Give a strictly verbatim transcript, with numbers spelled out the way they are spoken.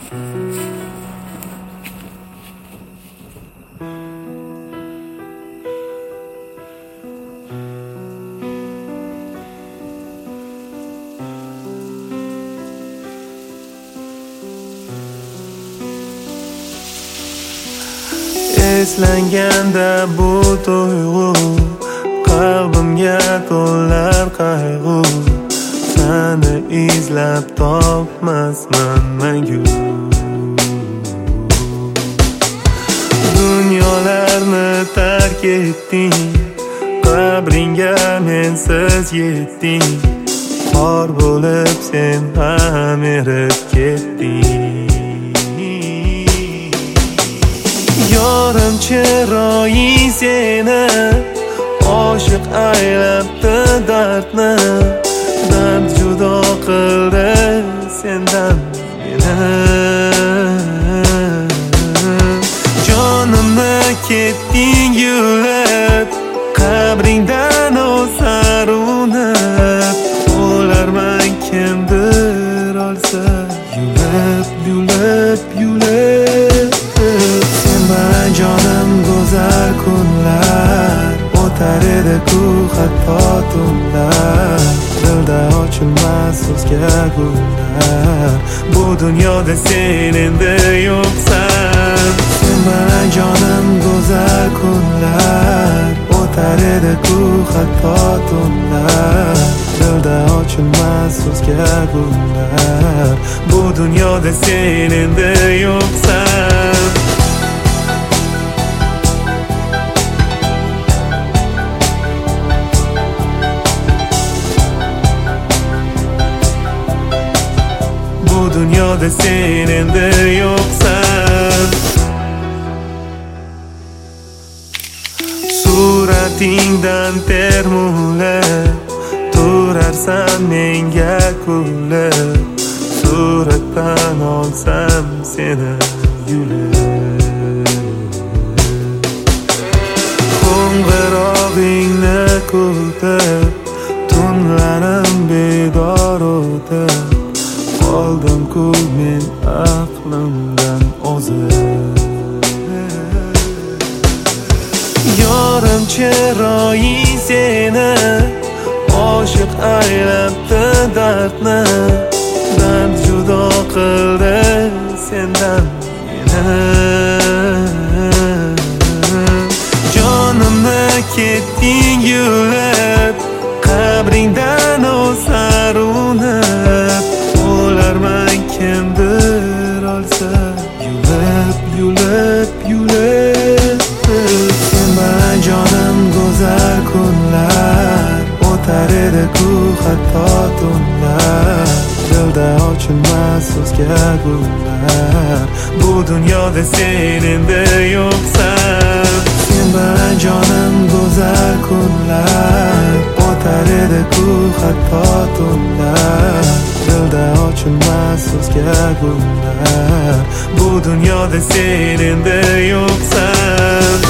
Eslanganda bu tuyg'u, qalbimga to'lar qayg'u. Seni izlab topmasman mangu. Dunyolarni tark etding, qabringga mensiz yetding. Xor bo'lib sen ham erib ketding. Yorim chiroyi seni, oshiq aylabdi dardni. Dard judo qildi sendan meni. Jonimni ketding yulib, qabringdan o'sar unib. O'larman kimdir olsa, yulib, yulib, yulib. Sen bilan jonim go'zal kunlar, o'tar edi ku hatto tunlar. Dilda ochilmas so'zga gullar, bu dunyoda sen endi yo'qsan. Sen bilan jonim go'zal kunlar, o'tar edi ku hatto tunlar. Dilda ochilmas so'zga gullar, bu dunyoda sen endi yo'qsan. Dunyoda sen endi yo'qsan. Suratingdan termulib turarsan menga kulib. Suratdan olsam seni yulib. Qo'ng'irog'ingni kutib, tunlarim bedor o'tib. Qoldim ku men aqlimdan ozib. Yorim chiroyi seni, oshiq aylabdi dardni. Dard judo qildi sendan meni. Jonimni ketding yulib, qabringdan o'sar unib. O'larman kimdir olsa, yulib, yulib, yulib. Sen bilan jonim go'zal kunlar, o'tar edi ku hatto tunlar. Dilda ochilmas so'zga gullar, bu dunyoda sen endi yo'qsan. Sen bilan jonim go'zal kunlar, o'tar edi ku hatto tunlar. Dilda ochilmas so'zga gullar, bu dunyoda sen endi yo'qsan.